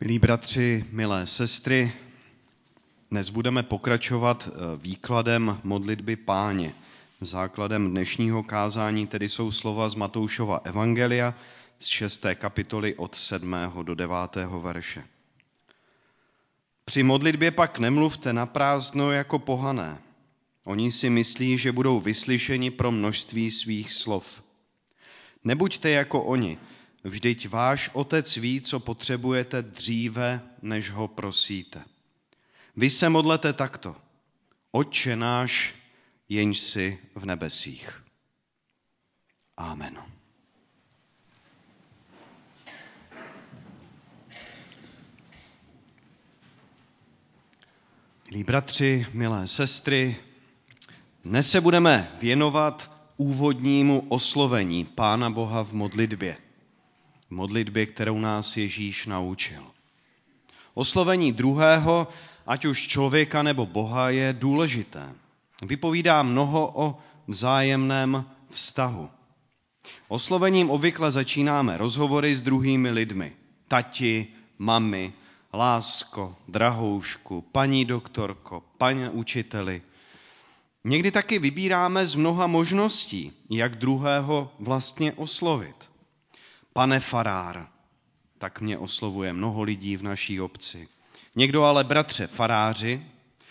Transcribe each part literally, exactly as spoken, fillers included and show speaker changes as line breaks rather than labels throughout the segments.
Milí bratři, milé sestry, dnes budeme pokračovat výkladem modlitby Páně. Základem dnešního kázání tedy jsou slova z Matoušova evangelia z šesté kapitoly od sedmého do devátého verše. Při modlitbě pak nemluvte naprázdno jako pohané. Oni si myslí, že budou vyslyšeni pro množství svých slov. Nebuďte jako oni. Vždyť váš otec ví, co potřebujete dříve, než ho prosíte. Vy se modlete takto. Otče náš, jenž jsi v nebesích. Amen. Milí bratři, milé sestry, dnes se budeme věnovat úvodnímu oslovení Pána Boha v modlitbě. V modlitbě, kterou nás Ježíš naučil. Oslovení druhého, ať už člověka nebo Boha, je důležité. Vypovídá mnoho o vzájemném vztahu. Oslovením obvykle začínáme rozhovory s druhými lidmi. Tati, mami, lásko, drahoušku, paní doktorko, paní učiteli. Někdy taky vybíráme z mnoha možností, jak druhého vlastně oslovit. Pane farár, tak mě oslovuje mnoho lidí v naší obci. Někdo ale bratře faráři,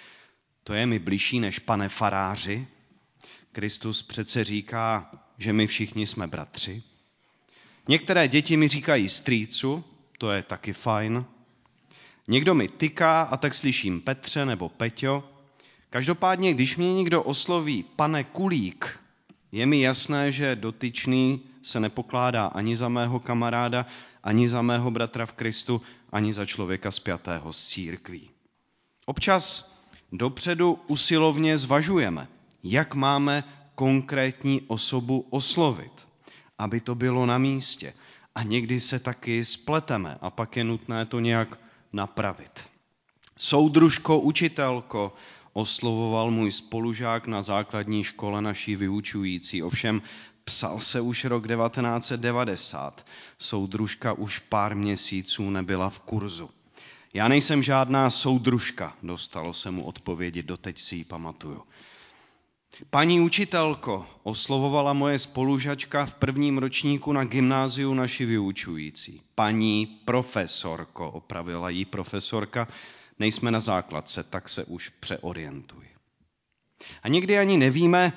to je mi bližší než pane faráři. Kristus přece říká, že my všichni jsme bratři. Některé děti mi říkají strýcu, to je taky fajn. Někdo mi tyká a tak slyším Petře nebo Peťo. Každopádně, když mě někdo osloví pane Kulík, je mi jasné, že dotyčný se nepokládá ani za mého kamaráda, ani za mého bratra v Kristu, ani za člověka spjatého s církví. Občas dopředu usilovně zvažujeme, jak máme konkrétní osobu oslovit, aby to bylo na místě. A někdy se taky spleteme a pak je nutné to nějak napravit. Soudružko, učitelko, oslovoval můj spolužák na základní škole naší vyučující. Ovšem psal se už rok devatenáct set devadesát. Soudružka už pár měsíců nebyla v kurzu. Já nejsem žádná soudružka, dostalo se mu odpovědi, doteď si ji pamatuju. Paní učitelko, oslovovala moje spolužačka v prvním ročníku na gymnáziu naši vyučující. Paní profesorko, opravila jí profesorka, nejsme na základce, tak se už přeorientuj. A někdy ani nevíme,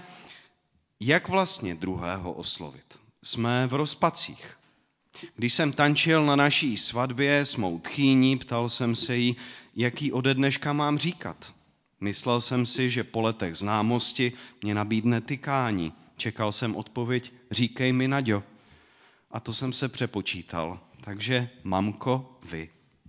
jak vlastně druhého oslovit. Jsme v rozpacích. Když jsem tančil na naší svatbě s mou tchýní, ptal jsem se jí, jaký ode dneška mám říkat. Myslel jsem si, že po letech známosti mě nabídne tykání. Čekal jsem odpověď, říkej mi Naďo. A to jsem se přepočítal. Takže mamko, vy.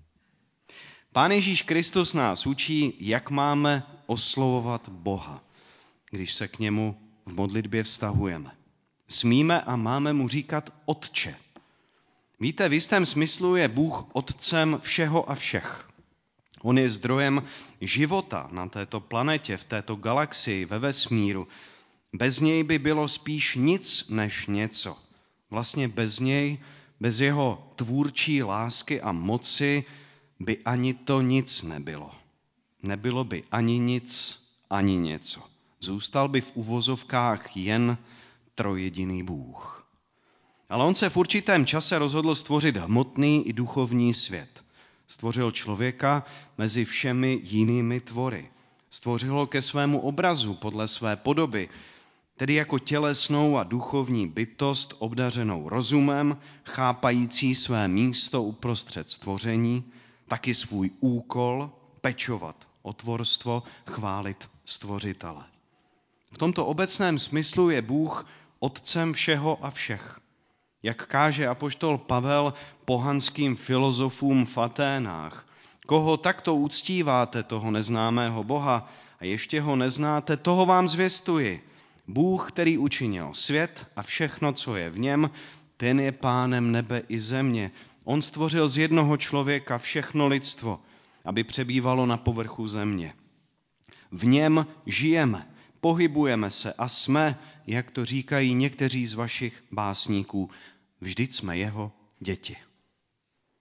Pán Ježíš Kristus nás učí, jak máme oslovovat Boha, když se k němu v modlitbě vztahujeme. Smíme a máme mu říkat Otče. Víte, v jistém smyslu je Bůh otcem všeho a všech. On je zdrojem života na této planetě, v této galaxii, ve vesmíru. Bez něj by bylo spíš nic než něco. Vlastně bez něj, bez jeho tvůrčí lásky a moci by ani to nic nebylo. Nebylo by ani nic, ani něco. Zůstal by v uvozovkách jen trojjediný Bůh. Ale on se v určitém čase rozhodl stvořit hmotný i duchovní svět. Stvořil člověka mezi všemi jinými tvory. Stvořil ho ke svému obrazu podle své podoby, tedy jako tělesnou a duchovní bytost obdařenou rozumem, chápající své místo uprostřed stvoření, taky svůj úkol pečovat o tvorstvo, chválit stvořitele. V tomto obecném smyslu je Bůh otcem všeho a všech. Jak káže apoštol Pavel pohanským filozofům v Aténách. Koho takto uctíváte, toho neznámého Boha, a ještě ho neznáte, toho vám zvěstuji. Bůh, který učinil svět a všechno, co je v něm, ten je pánem nebe i země. On stvořil z jednoho člověka všechno lidstvo, aby přebývalo na povrchu země. V něm žijeme, pohybujeme se a jsme, jak to říkají někteří z vašich básníků, vždyť jsme jeho děti.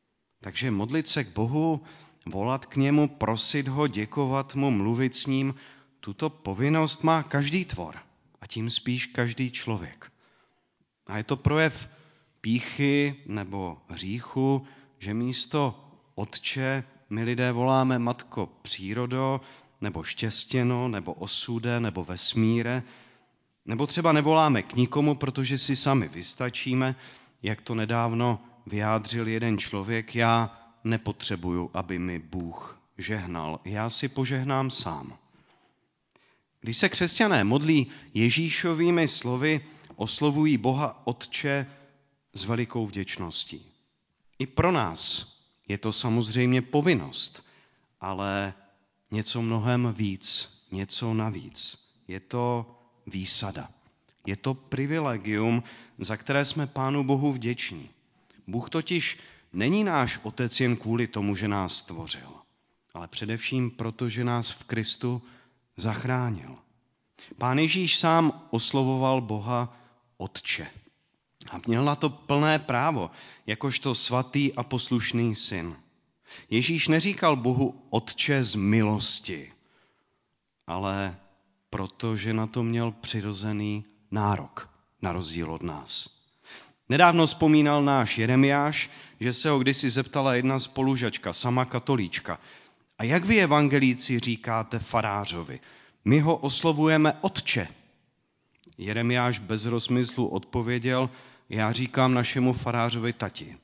Takže modlit se k Bohu, volat k němu, prosit ho, děkovat mu, mluvit s ním, tuto povinnost má každý tvor a tím spíš každý člověk. A je to projev pýchy nebo hříchu, že místo Otče my lidé voláme Matko přírodo, nebo štěstěno, nebo osude, nebo vesmíre, nebo třeba nevoláme k nikomu, protože si sami vystačíme, jak to nedávno vyjádřil jeden člověk, já nepotřebuju, aby mi Bůh žehnal, já si požehnám sám. Když se křesťané modlí Ježíšovými slovy, oslovují Boha Otče s velikou vděčností. I pro nás je to samozřejmě povinnost, ale něco mnohem víc, něco navíc. Je to výsada. Je to privilegium, za které jsme Pánu Bohu vděční. Bůh totiž není náš otec jen kvůli tomu, že nás stvořil, ale především proto, že nás v Kristu zachránil. Pán Ježíš sám oslovoval Boha Otče a měl na to plné právo, jakožto svatý a poslušný syn. Ježíš neříkal Bohu Otče z milosti, ale protože na to měl přirozený nárok, na rozdíl od nás. Nedávno vzpomínal náš Jeremiáš, že se ho kdysi zeptala jedna spolužačka, sama katolíčka. A jak vy evangelíci říkáte farářovi? My ho oslovujeme Otče. Jeremiáš bez rozmyslu odpověděl, já říkám našemu farářovi tati.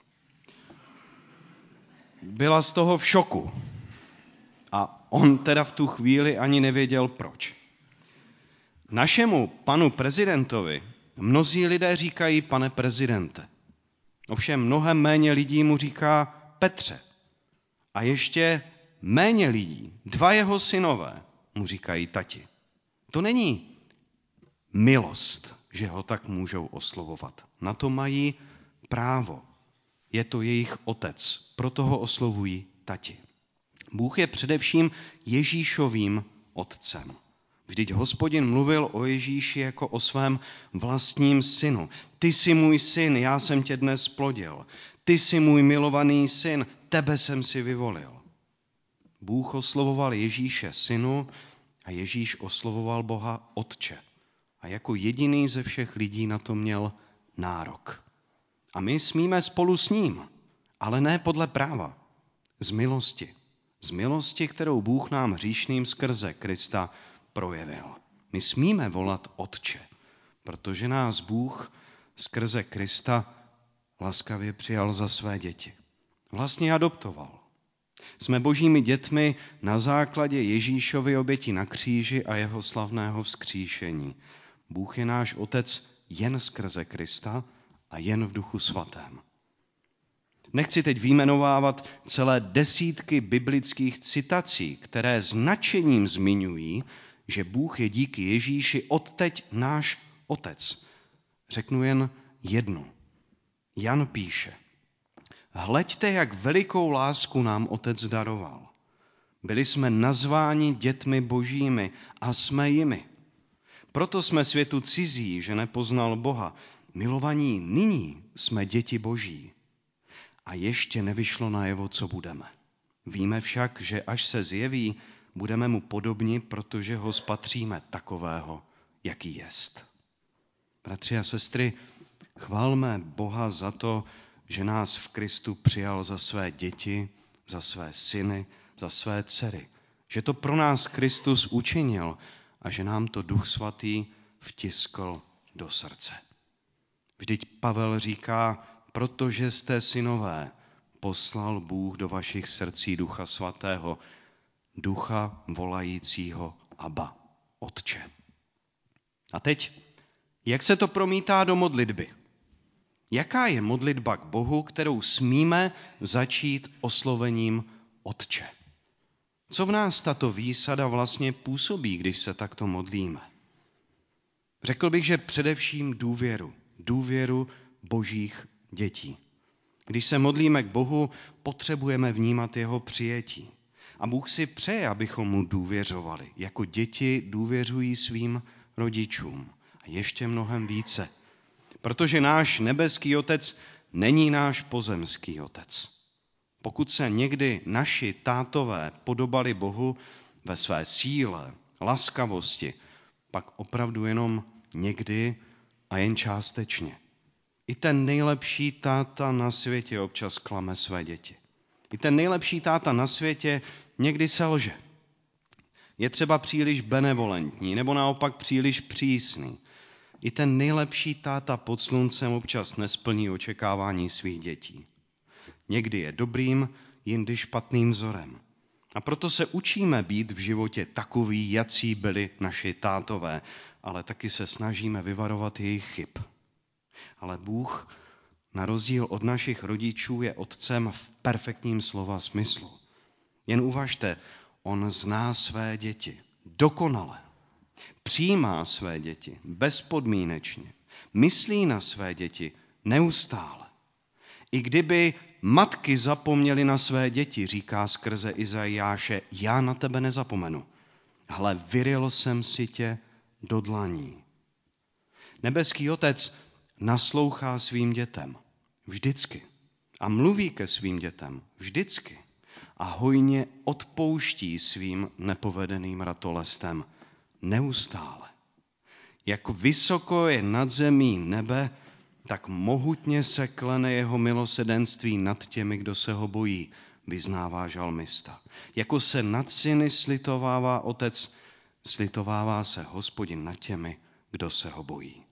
Byla z toho v šoku. A on teda v tu chvíli ani nevěděl proč. Našemu panu prezidentovi mnozí lidé říkají pane prezidente. Ovšem mnohem méně lidí mu říká Petře. A ještě méně lidí, dva jeho synové, mu říkají tati. To není milost, že ho tak můžou oslovovat. Na to mají právo. Je to jejich otec, proto ho oslovují tati. Bůh je především Ježíšovým otcem. Vždyť Hospodin mluvil o Ježíši jako o svém vlastním synu. Ty jsi můj syn, já jsem tě dnes plodil. Ty jsi můj milovaný syn, tebe jsem si vyvolil. Bůh oslovoval Ježíše synu a Ježíš oslovoval Boha Otče. A jako jediný ze všech lidí na to měl nárok. A my smíme spolu s ním, ale ne podle práva, z milosti. Z milosti, kterou Bůh nám hříšným skrze Krista projevil. My smíme volat Otče, protože nás Bůh skrze Krista laskavě přijal za své děti. Vlastně adoptoval. Jsme božími dětmi na základě Ježíšovy oběti na kříži a jeho slavného vzkříšení. Bůh je náš otec jen skrze Krista a jen v Duchu svatém. Nechci teď vyjmenovávat celé desítky biblických citací, které značením zmiňují, že Bůh je díky Ježíši odteď náš otec. Řeknu jen jednu. Jan píše, hleďte, jak velikou lásku nám otec daroval. Byli jsme nazváni dětmi božími a jsme jimi. Proto jsme světu cizí, že nepoznal Boha. Milovaní, nyní jsme děti boží. A ještě nevyšlo najevo, co budeme. Víme však, že až se zjeví, budeme mu podobni, protože ho spatříme takového, jaký jest. Bratři a sestry, chválme Boha za to, že nás v Kristu přijal za své děti, za své syny, za své dcery. Že to pro nás Kristus učinil a že nám to Duch Svatý vtiskl do srdce. Vždyť Pavel říká, protože jste synové, poslal Bůh do vašich srdcí Ducha Svatého, ducha volajícího Abba, Otče. A teď, jak se to promítá do modlitby? Jaká je modlitba k Bohu, kterou smíme začít oslovením Otče? Co v nás tato výsada vlastně působí, když se takto modlíme? Řekl bych, že především důvěru. Důvěru božích dětí. Když se modlíme k Bohu, potřebujeme vnímat jeho přijetí. A Bůh si přeje, abychom mu důvěřovali. Jako děti důvěřují svým rodičům. A ještě mnohem více. Protože náš nebeský otec není náš pozemský otec. Pokud se někdy naši tátové podobali Bohu ve své síle, laskavosti, pak opravdu jenom někdy a jen částečně. I ten nejlepší táta na světě občas klame své děti. I ten nejlepší táta na světě někdy selže. Je třeba příliš benevolentní nebo naopak příliš přísný. I ten nejlepší táta pod sluncem občas nesplní očekávání svých dětí. Někdy je dobrým, jindy špatným vzorem. A proto se učíme být v životě takoví, jací byli naši tátové, ale taky se snažíme vyvarovat jejich chyb. Ale Bůh, na rozdíl od našich rodičů, je otcem v perfektním slova smyslu. Jen uvažte, on zná své děti dokonale. Přijímá své děti bezpodmínečně. Myslí na své děti neustále. I kdyby matky zapomněly na své děti, říká skrze Izajáše, já na tebe nezapomenu. Hle, vyryl jsem si tě do dlaní. Nebeský Otec naslouchá svým dětem vždycky a mluví ke svým dětem vždycky a hojně odpouští svým nepovedeným ratolestem neustále. Jak vysoko je nad zemí nebe, tak mohutně se klene jeho milosedenství nad těmi, kdo se ho bojí, vyznává žalmista. Jako se nad syny slitovává Otec, slitovává se Hospodin nad těmi, kdo se ho bojí.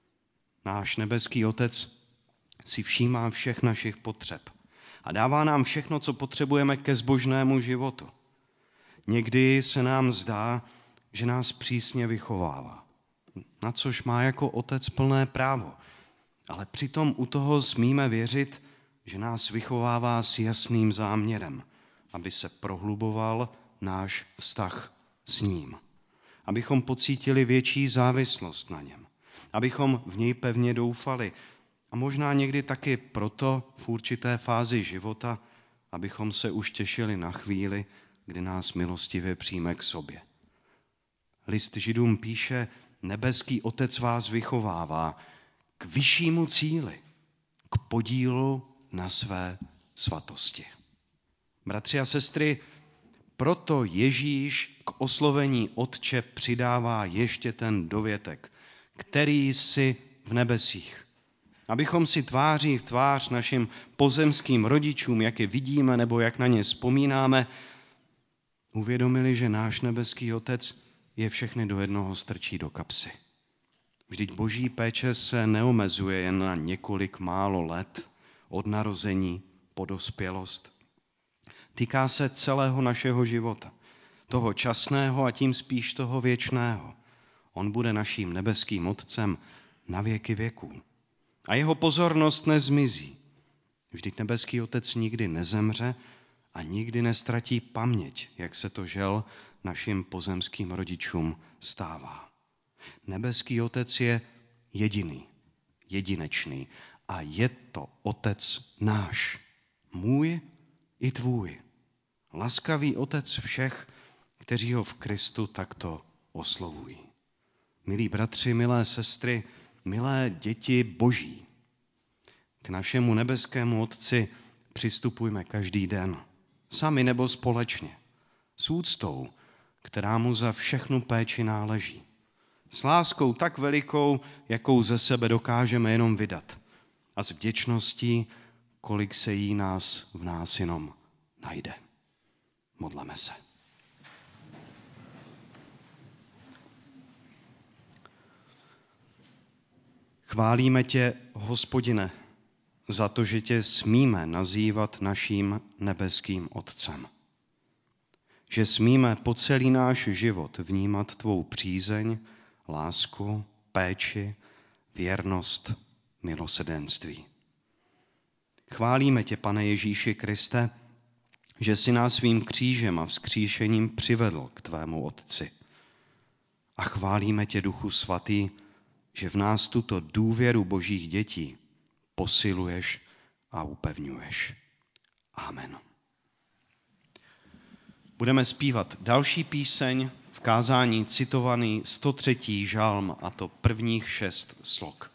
Náš nebeský Otec si všímá všech našich potřeb a dává nám všechno, co potřebujeme ke zbožnému životu. Někdy se nám zdá, že nás přísně vychovává, na což má jako Otec plné právo. Ale přitom u toho smíme věřit, že nás vychovává s jasným záměrem, aby se prohluboval náš vztah s ním. Abychom pocítili větší závislost na něm. Abychom v něj pevně doufali. A možná někdy taky proto v určité fázi života, abychom se už těšili na chvíli, kdy nás milostivě přijme k sobě. List Židům píše, nebeský Otec vás vychovává k vyššímu cíli, k podílu na své svatosti. Bratři a sestry, proto Ježíš k oslovení Otče přidává ještě ten dovětek, který jsi v nebesích. Abychom si tváří v tvář našim pozemským rodičům, jak je vidíme nebo jak na ně vzpomínáme, uvědomili, že náš nebeský Otec je všechny do jednoho strčí do kapsy. Vždyť boží péče se neomezuje jen na několik málo let od narození po dospělost. Týká se celého našeho života, toho časného a tím spíš toho věčného. On bude naším nebeským Otcem na věky věků. A jeho pozornost nezmizí. Vždyť nebeský Otec nikdy nezemře a nikdy nestratí paměť, jak se to žel našim pozemským rodičům stává. Nebeský Otec je jediný, jedinečný a je to Otec náš, můj i tvůj. Laskavý Otec všech, kteří ho v Kristu takto oslovují. Milí bratři, milé sestry, milé děti Boží, k našemu nebeskému Otci přistupujme každý den, sami nebo společně, s úctou, která mu za všechnu péči náleží. S láskou tak velikou, jakou ze sebe dokážeme jenom vydat. A s vděčností, kolik se jí nás v nás jenom najde. Modleme se. Chválíme tě, Hospodine, za to, že tě smíme nazývat naším nebeským Otcem. Že smíme po celý náš život vnímat tvou přízeň, lásku, péči, věrnost, milosrdenství. Chválíme tě, Pane Ježíši Kriste, že jsi nás svým křížem a vzkříšením přivedl k tvému Otci. A chválíme tě, Duchu Svatý, že v nás tuto důvěru Božích dětí posiluješ a upevňuješ. Amen. Budeme zpívat další píseň, v kázání citovaný sto třetí žalm, a to prvních šest slok.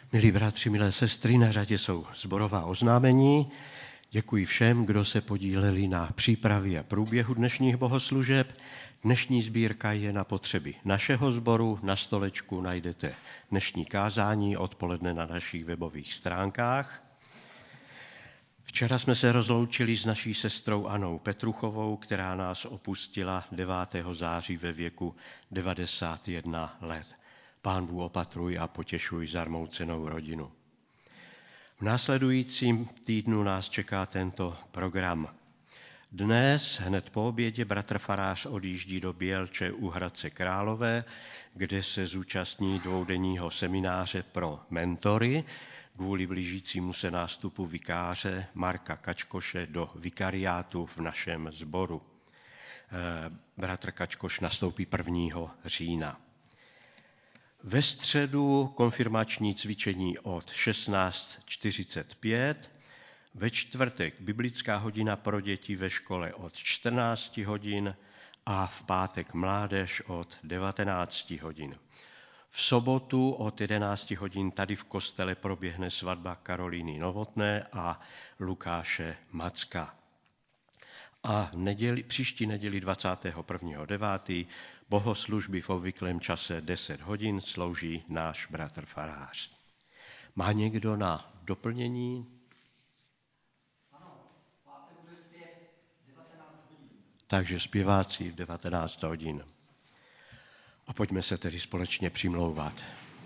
Milí bratři, milé sestry, na řadě jsou sborová oznámení. Děkuji všem, kdo se podíleli na přípravě a průběhu dnešních bohoslužeb. Dnešní sbírka je na potřeby našeho sboru. Na stolečku najdete dnešní kázání, odpoledne na našich webových stránkách. Včera jsme se rozloučili s naší sestrou Anou Petruchovou, která nás opustila devátého září ve věku devadesát jedna let. Pán Bůh opatruj a potěšuj zarmoucenou rodinu. V následujícím týdnu nás čeká tento program. Dnes, hned po obědě, bratr farář odjíždí do Bělče u Hradce Králové, kde se zúčastní dvoudenního semináře pro mentory kvůli blížícímu se nástupu vikáře Marka Kačkoše do vikariátu v našem sboru. Bratr Kačkoš nastoupí prvního října. Ve středu konfirmační cvičení od šestnáct čtyřicet pět, ve čtvrtek biblická hodina pro děti ve škole od čtrnáct hodin a v pátek mládež od devatenáct hodin. V sobotu od jedenáct hodin tady v kostele proběhne svatba Karolíny Novotné a Lukáše Macka. A neděli, příští neděli dvacátého prvního devátého bohoslužby v obvyklém čase deset hodin slouží náš bratr farář. Má někdo na doplnění?
Ano, pátek bude zpěv devatenáct hodin.
Takže zpěváci v devatenáct hodin. A pojďme se tedy společně přimlouvat.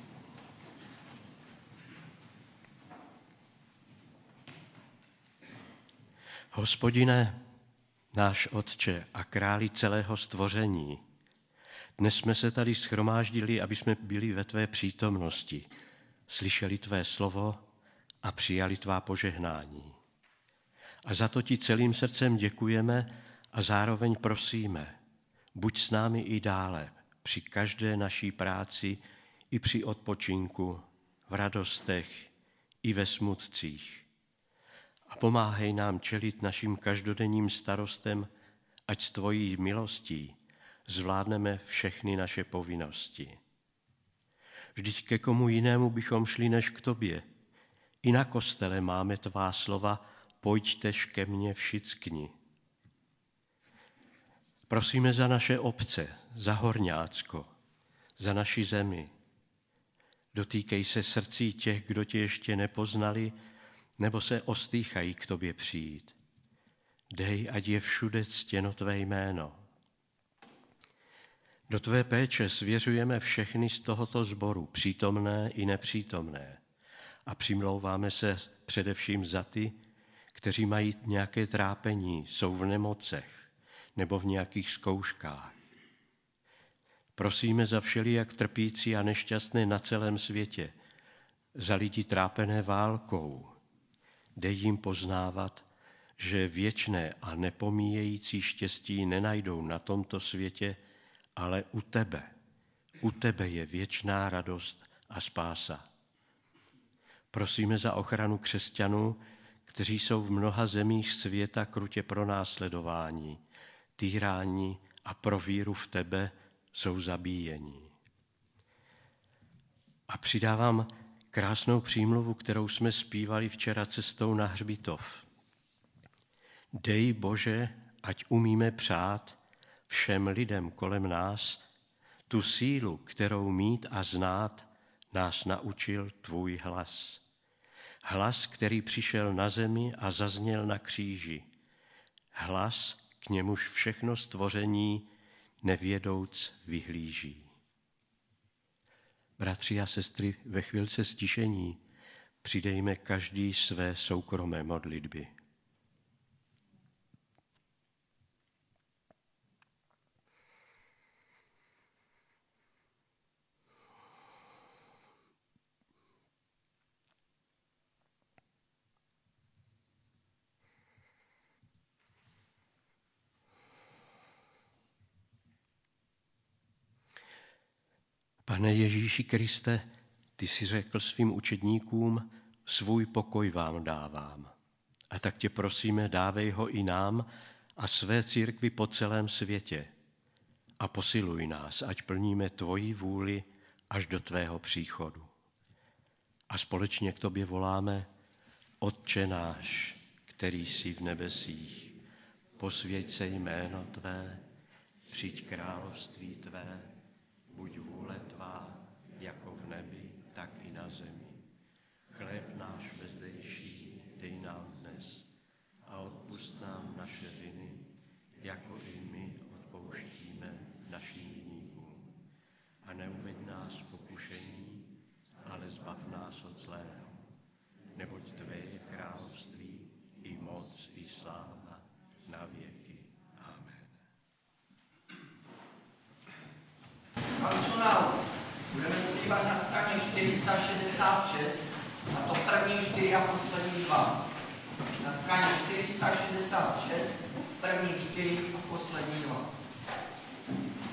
Hospodine, náš Otče a králi celého stvoření, dnes jsme se tady shromáždili, aby jsme byli ve tvé přítomnosti, slyšeli tvé slovo a přijali tvá požehnání. A za to ti celým srdcem děkujeme a zároveň prosíme, buď s námi i dále, při každé naší práci i při odpočinku, v radostech i ve smutcích. A pomáhej nám čelit našim každodenním starostem, ať s tvojí milostí zvládneme všechny naše povinnosti. Vždyť ke komu jinému bychom šli než k tobě. I na kostele máme tvá slova, pojďtež ke mně všichni. Prosíme za naše obce, za Horňácko, za naši zemi. Dotýkej se srdcí těch, kdo tě ještě nepoznali, nebo se ostýchají k tobě přijít. Dej, ať je všude ctěno tvé jméno. Do tvé péče svěřujeme všechny z tohoto sboru, přítomné i nepřítomné. A přimlouváme se především za ty, kteří mají nějaké trápení, jsou v nemocech nebo v nějakých zkouškách. Prosíme za všelijak trpící a nešťastné na celém světě, za lidi trápené válkou. Dej jim poznávat, že věčné a nepomíjející štěstí nenajdou na tomto světě, ale u tebe. U tebe je věčná radost a spása. Prosíme za ochranu křesťanů, kteří jsou v mnoha zemích světa krutě pronásledováni, týráni a pro víru v tebe jsou zabíjeni. A přidávám krásnou přímluvu, kterou jsme zpívali včera cestou na hřbitov. Dej, Bože, ať umíme přát všem lidem kolem nás tu sílu, kterou mít a znát nás naučil tvůj hlas. Hlas, který přišel na zemi a zazněl na kříži. Hlas, k němuž všechno stvoření nevědouc vyhlíží. Bratři a sestry, ve chvilce stišení přidejme každý své soukromé modlitby. Pane Ježíši Kriste, ty jsi řekl svým učedníkům, svůj pokoj vám dávám. A tak tě prosíme, dávej ho i nám a své církvi po celém světě. A posiluj nás, ať plníme tvoji vůli až do tvého příchodu. A společně k tobě voláme: Otče náš, který jsi v nebesích, posvěť se jméno tvé, přijď království tvé, buď vůle tvá, jako v nebi, tak i na zemi. Chléb náš vezdejší dej nám dnes a odpusť nám naše viny, jako i my odpouštíme našim viníkům. A neuveď nás v pokušení, ale zbav nás od zlého. Neboť tvé je království, i moc, i sláva, na věky. Amen.
Funkcionál. Budeme zpívat na straně čtyři sta šedesát šest, a to první čtyři a poslední dva. Na straně čtyři sta šedesát šest, první čtyři a poslední dva.